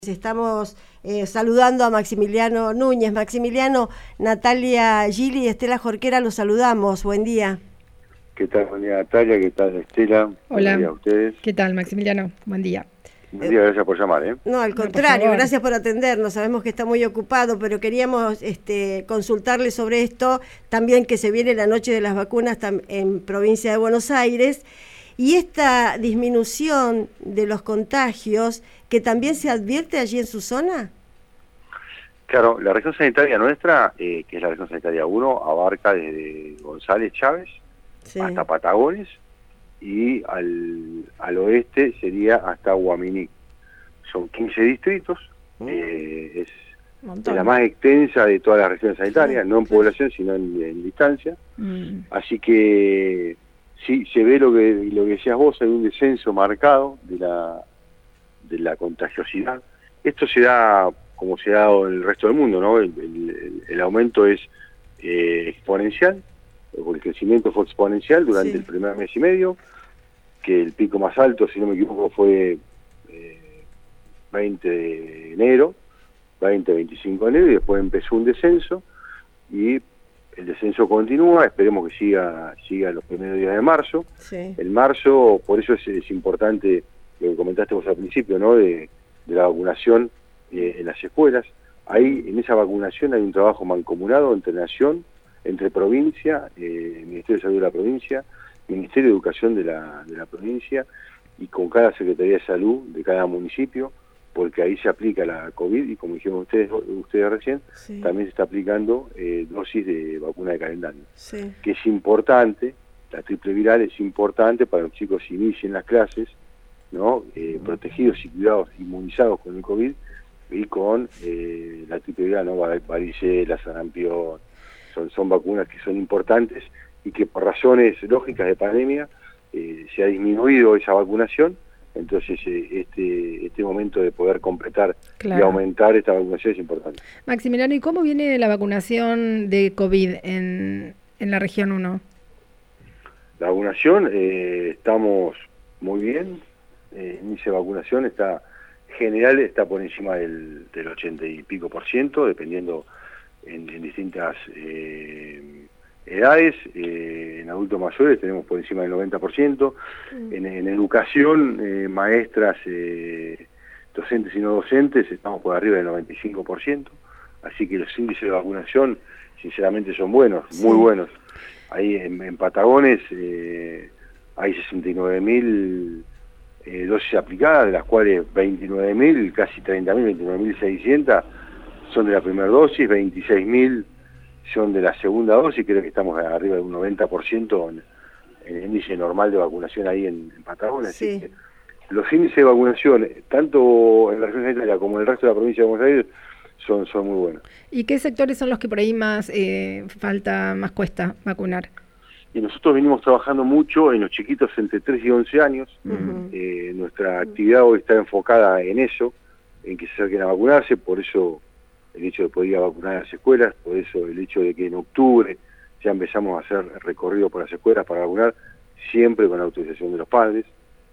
Estamos saludando a Maximiliano Núñez. Maximiliano, Natalia Gili y Estela Jorquera, los saludamos. Buen día. ¿Qué tal, buen día, Natalia? ¿Qué tal, Estela? Hola. Buen día a ustedes. ¿Qué tal, Maximiliano? Buen día. Buen día, gracias por llamar. No, al contrario, gracias por atendernos. Sabemos que está muy ocupado, pero queríamos consultarle sobre esto. También que se viene la noche de las vacunas en provincia de Buenos Aires. Y esta disminución de los contagios, que también se advierte allí en su zona. Claro, la región sanitaria nuestra, que es la región sanitaria 1, abarca desde González Chávez hasta Patagones, y al oeste sería hasta Guaminí. Son 15 distritos, es la más extensa de todas las regiones sanitarias, no en población, sino en distancia. Así que sí, se ve lo que decías vos, hay un descenso marcado de la contagiosidad. Esto se da como se ha dado en el resto del mundo, ¿no? El aumento es exponencial, el crecimiento fue exponencial durante el primer mes y medio, que el pico más alto, si no me equivoco, fue 20 de enero, 25 de enero, y después empezó un descenso, y el descenso continúa, esperemos que siga los primeros días de marzo. En marzo, por eso es importante lo que comentaste vos al principio, ¿no? De la vacunación en las escuelas. Ahí, en esa vacunación hay un trabajo mancomunado entre Nación, entre provincia, Ministerio de Salud de la provincia, Ministerio de Educación de la provincia, y con cada Secretaría de Salud de cada municipio, porque ahí se aplica la COVID, y como dijeron ustedes recién, también se está aplicando dosis de vacuna de calendario, que es importante. La triple viral es importante para los chicos que inicien las clases, ¿no? Protegidos y cuidados, inmunizados con el COVID, y con la triple viral, ¿no? Varicela, sarampión, son vacunas que son importantes, y que por razones lógicas de pandemia se ha disminuido esa vacunación. Entonces este momento de poder completar y aumentar esta vacunación es importante. Maximiliano, ¿y cómo viene la vacunación de COVID en la región 1? La vacunación, estamos muy bien. El índice de vacunación general está por encima del 80 y pico %, dependiendo en distintas edades. En adultos mayores tenemos por encima del 90%. En educación, maestras, docentes y no docentes, estamos por arriba del 95%. Así que los índices de vacunación, sinceramente, son buenos, muy buenos. Ahí en Patagones hay 69.000 dosis aplicadas, de las cuales 29.000, casi 30.000, 29.600 son de la primera dosis, 26.000 son de la segunda dosis. Creo que estamos arriba de un 90% en el índice normal de vacunación ahí en Patagonia. Así que los índices de vacunación, tanto en la región sanitaria como en el resto de la provincia de Buenos Aires, son muy buenos. ¿Y qué sectores son los que por ahí más cuesta vacunar? Y nosotros venimos trabajando mucho en los chiquitos entre 3 y 11 años. Nuestra actividad hoy está enfocada en eso, en que se acerquen a vacunarse. Por eso el hecho de poder ir a vacunar a las escuelas, por eso el hecho de que en octubre ya empezamos a hacer recorrido por las escuelas para vacunar, siempre con la autorización de los padres.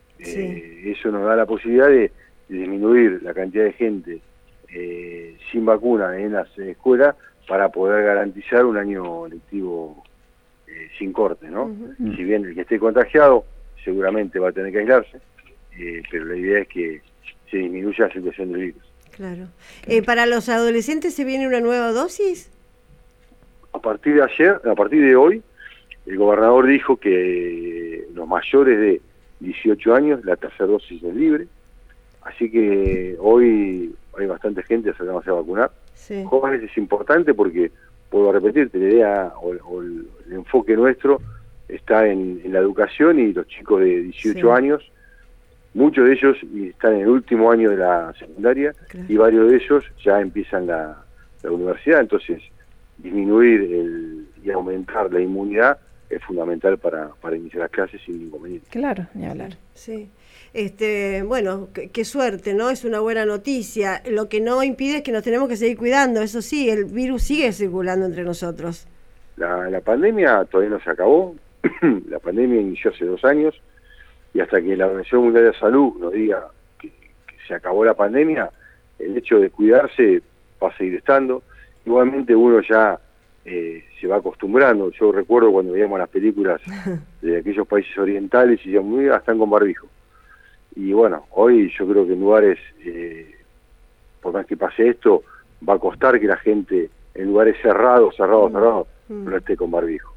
Eso nos da la posibilidad de disminuir la cantidad de gente sin vacuna en las escuelas, para poder garantizar un año lectivo sin corte, ¿no? Si bien el que esté contagiado seguramente va a tener que aislarse, pero la idea es que se disminuya la circulación del virus. Claro. ¿Para los adolescentes se viene una nueva dosis? A partir de hoy, el gobernador dijo que los mayores de 18 años, la tercera dosis es libre, así que hoy hay bastante gente acercándose a vacunar. Jóvenes es importante porque, puedo repetirte, la idea o el enfoque nuestro está en la educación, y los chicos de 18 años, muchos de ellos están en el último año de la secundaria, y varios de ellos ya empiezan la universidad. Entonces, disminuir y aumentar la inmunidad es fundamental para iniciar las clases sin inconveniente. Claro, ni hablar. Sí. Bueno, qué suerte, ¿no? Es una buena noticia. Lo que no impide es que nos tenemos que seguir cuidando. Eso sí, el virus sigue circulando entre nosotros. La pandemia todavía no se acabó. La pandemia inició hace 2 años, y hasta que la Organización Mundial de la Salud nos diga que se acabó la pandemia, el hecho de cuidarse va a seguir estando. Igualmente uno ya se va acostumbrando. Yo recuerdo cuando veíamos las películas de aquellos países orientales y decíamos, mira, están con barbijo. Y bueno, hoy yo creo que en lugares, por más que pase esto, va a costar que la gente en lugares cerrados, no esté con barbijo.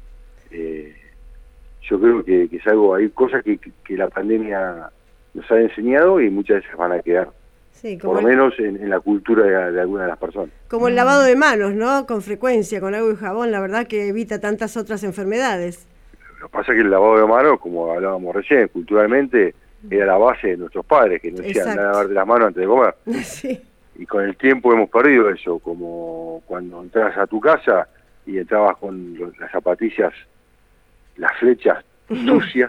Yo creo que es algo, hay cosas que la pandemia nos ha enseñado y muchas veces van a quedar. Sí, como por lo menos en la cultura de algunas de las personas. Como el lavado de manos, ¿no? Con frecuencia, con agua y jabón, la verdad que evita tantas otras enfermedades. Lo que pasa es que el lavado de manos, como hablábamos recién, culturalmente era la base de nuestros padres, que nos decían lavarte las manos antes de comer. Sí. Y con el tiempo hemos perdido eso, como cuando entras a tu casa y entrabas con las zapatillas, las flechas sucias,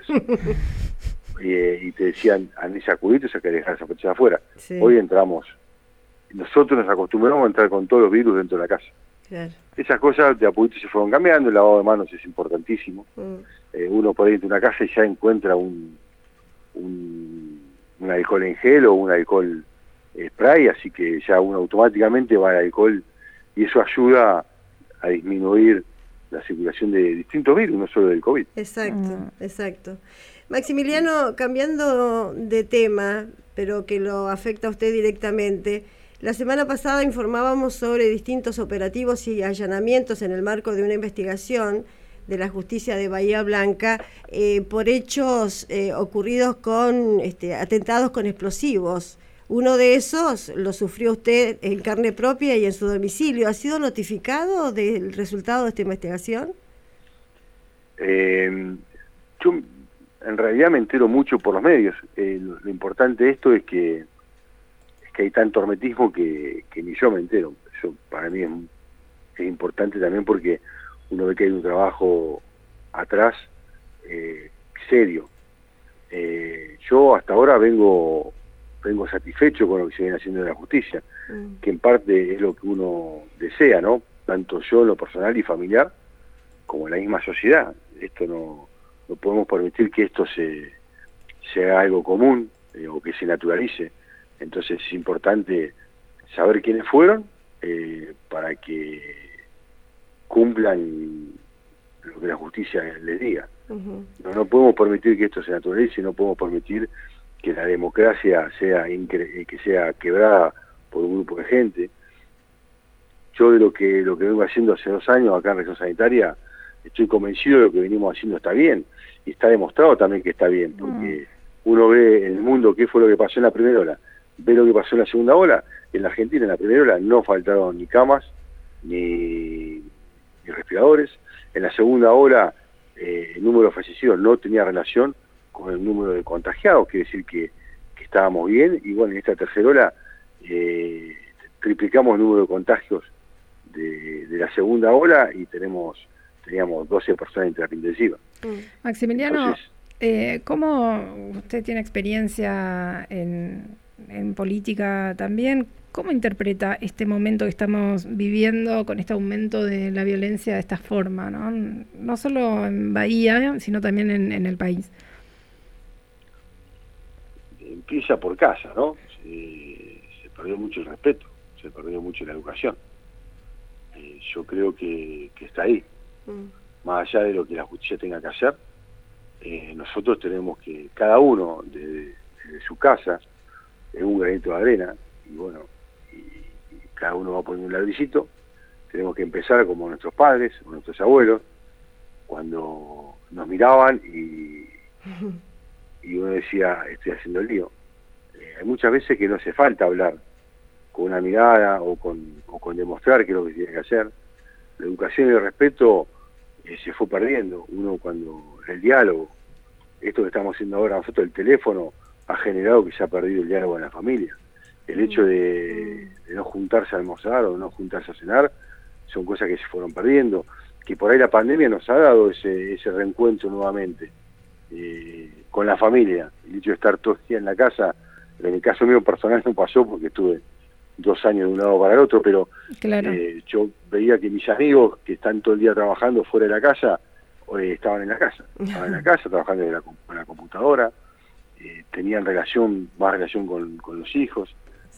y te decían, andá sacudito, hay que dejar las zapatillas afuera. Sí. Hoy entramos, nosotros nos acostumbramos a entrar con todos los virus dentro de la casa. Claro. Esas cosas de a poquito se fueron cambiando, el lavado de manos es importantísimo. Uno por ahí entra a una casa y ya encuentra un alcohol en gel o un alcohol spray, así que ya uno automáticamente va al alcohol y eso ayuda a disminuir la circulación de distintos virus, no solo del COVID. Exacto, exacto. Maximiliano, cambiando de tema, pero que lo afecta a usted directamente, la semana pasada informábamos sobre distintos operativos y allanamientos en el marco de una investigación de la justicia de Bahía Blanca por hechos ocurridos con atentados con explosivos. Uno de esos lo sufrió usted en carne propia y en su domicilio. ¿Ha sido notificado del resultado de esta investigación? Yo en realidad me entero mucho por los medios. Lo importante de esto es que hay tanto hermetismo que ni yo me entero. Eso para mí es importante también porque uno ve que hay un trabajo atrás serio. Yo hasta ahora vengo satisfecho con lo que se viene haciendo en la justicia, que en parte es lo que uno desea, ¿no? Tanto yo en lo personal y familiar, como la misma sociedad. Esto no podemos permitir que esto se haga algo común o que se naturalice. Entonces es importante saber quiénes fueron para que cumplan lo que la justicia les diga. No podemos permitir que esto se naturalice, no podemos permitir que la democracia que sea quebrada por un grupo de gente. Yo de lo que vengo haciendo hace 2 años acá en Región Sanitaria, estoy convencido de lo que venimos haciendo está bien, y está demostrado también que está bien, porque uno ve en el mundo qué fue lo que pasó en la primera ola, ve lo que pasó en la segunda ola. En la Argentina en la primera ola no faltaron ni camas, ni respiradores. En la segunda ola el número de fallecidos no tenía relación con el número de contagiados, quiere decir que estábamos bien, y bueno, en esta tercera ola triplicamos el número de contagios de la segunda ola y teníamos 12 personas en terapia intensiva. Maximiliano, ¿cómo usted tiene experiencia en política también? ¿Cómo interpreta este momento que estamos viviendo con este aumento de la violencia de esta forma, no solo en Bahía, sino también en el país? Empieza por casa, ¿no? Se perdió mucho el respeto, se perdió mucho la educación. Yo creo que está ahí. Más allá de lo que la justicia tenga que hacer, nosotros tenemos que, cada uno de su casa, es un granito de arena, y bueno, y cada uno va poniendo un ladrillito. Tenemos que empezar como nuestros padres o nuestros abuelos, cuando nos miraban y uno decía, estoy haciendo el lío. Hay muchas veces que no hace falta hablar con una mirada o con demostrar qué es lo que tiene que hacer. La educación y el respeto se fue perdiendo. Uno cuando el diálogo, esto que estamos haciendo ahora nosotros, el teléfono, ha generado que se ha perdido el diálogo en la familia. El hecho de no juntarse a almorzar o no juntarse a cenar son cosas que se fueron perdiendo, que por ahí la pandemia nos ha dado ese reencuentro nuevamente con la familia. El hecho de estar todo el día en la casa, en el caso mío personal no pasó porque estuve 2 años de un lado para el otro, pero claro. Yo veía que mis amigos que están todo el día trabajando fuera de la casa, estaban en la casa, trabajando con la computadora, tenían más relación con los hijos.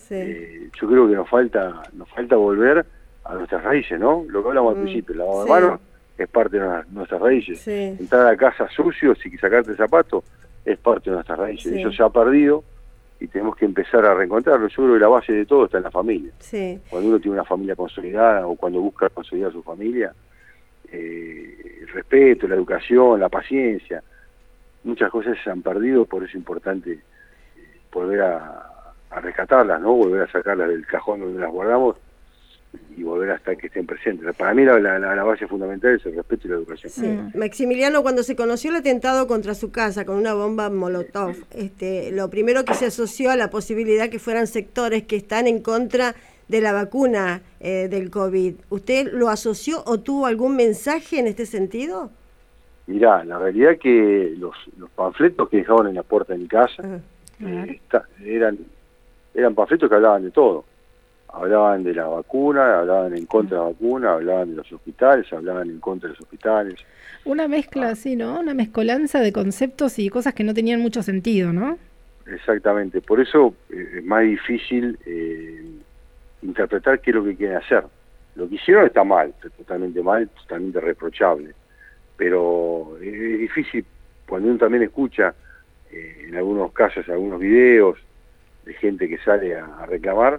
yo creo que nos falta volver a nuestras raíces, ¿no? Lo que hablamos al principio, la lavado de manos es parte de nuestras raíces. Entrar a casa sucios y sacarte el zapato es parte de nuestras raíces. Eso se ha perdido y tenemos que empezar a reencontrarlo. Yo creo que la base de todo está en la familia. Cuando uno tiene una familia consolidada o cuando busca consolidar su familia, el respeto, la educación, la paciencia, muchas cosas se han perdido, por eso es importante volver a rescatarlas, ¿no? Volver a sacarlas del cajón donde las guardamos y volver hasta que estén presentes. Para mí la base fundamental es el respeto y la educación. Maximiliano, cuando se conoció el atentado contra su casa con una bomba Molotov, lo primero que se asoció a la posibilidad que fueran sectores que están en contra de la vacuna del COVID. ¿Usted lo asoció o tuvo algún mensaje en este sentido? Mirá, la realidad es que los panfletos que dejaban en la puerta de mi casa eran panfletos que hablaban de todo. Hablaban de la vacuna, hablaban en contra de la vacuna, hablaban de los hospitales, hablaban en contra de los hospitales. Una mezcla así, ¿no? Una mezcolanza de conceptos y cosas que no tenían mucho sentido, ¿no? Exactamente, por eso es más difícil interpretar qué es lo que quieren hacer. Lo que hicieron está mal, totalmente reprochable, pero es difícil cuando uno también escucha en algunos casos, algunos videos de gente que sale a reclamar,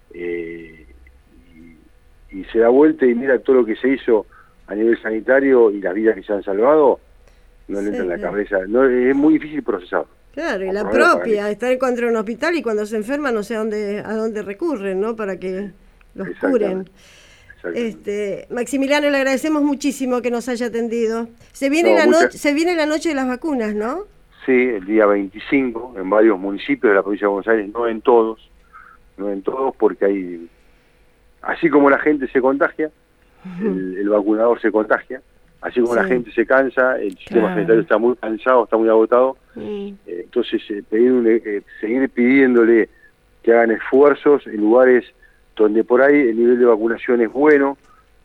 y se da vuelta y mira todo lo que se hizo a nivel sanitario y las vidas que se han salvado, no le entra en la cabeza, es muy difícil procesar. Claro, y la propia, estar contra un hospital y cuando se enferma no sé a dónde recurren, ¿no? Para que los curen. Maximiliano, le agradecemos muchísimo que nos haya atendido. Se viene la noche de las vacunas, ¿no? Sí, el día 25 en varios municipios de la provincia de Buenos Aires, no en todos porque así como la gente se contagia, el vacunador se contagia, así como la gente se cansa, el sistema sanitario está muy cansado, está muy agotado, entonces seguir pidiéndole que hagan esfuerzos en lugares donde por ahí el nivel de vacunación es bueno,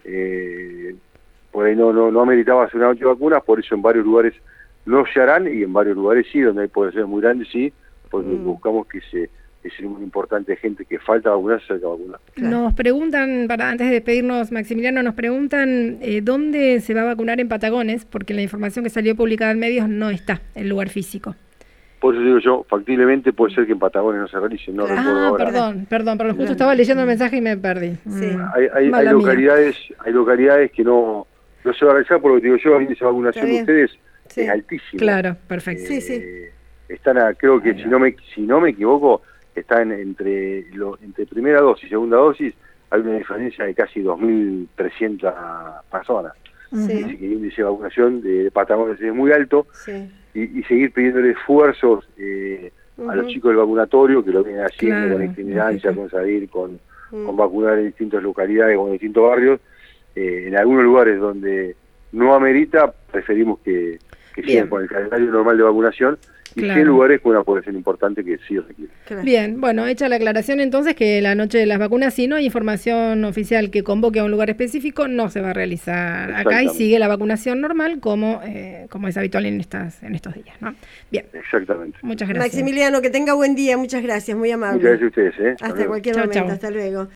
por ahí no ameritaba hacer una noche de vacunas, por eso en varios lugares no se harán y en varios lugares sí, donde hay poblaciones muy grandes sí, porque buscamos que es muy importante gente que falta vacunarse, se vacunar. Nos preguntan, antes de despedirnos, Maximiliano, nos preguntan dónde se va a vacunar en Patagones, porque la información que salió publicada en medios no está el lugar físico. Por eso digo yo, factiblemente puede ser que en Patagones no se realice, no recuerdo ahora. Perdón, justo estaba leyendo el mensaje y me perdí. Hay localidades que no se va a realizar, por lo que digo yo, el índice de vacunación de ustedes es altísimo. Claro, perfecto. Están creo que si no me equivoco, están entre primera dosis y segunda dosis, hay una diferencia de casi 2.300 personas. Así que el índice de vacunación de Patagones es muy alto y seguir pidiéndole esfuerzos a los chicos del vacunatorio, que lo vienen haciendo con itinerancia, con salir, con vacunar en distintas localidades, con distintos barrios. En algunos lugares donde no amerita, preferimos que sigan con el calendario normal de vacunación. Y 100 lugares con una población importante que sí requiere. Bien, bueno, hecha la aclaración entonces que la noche de las vacunas, si no hay información oficial que convoque a un lugar específico, no se va a realizar acá y sigue la vacunación normal como es habitual en estos días, ¿no? Bien. Exactamente. Muchas gracias. Maximiliano, que tenga buen día, muchas gracias, muy amable. Muchas gracias a ustedes. Hasta cualquier momento, hasta luego.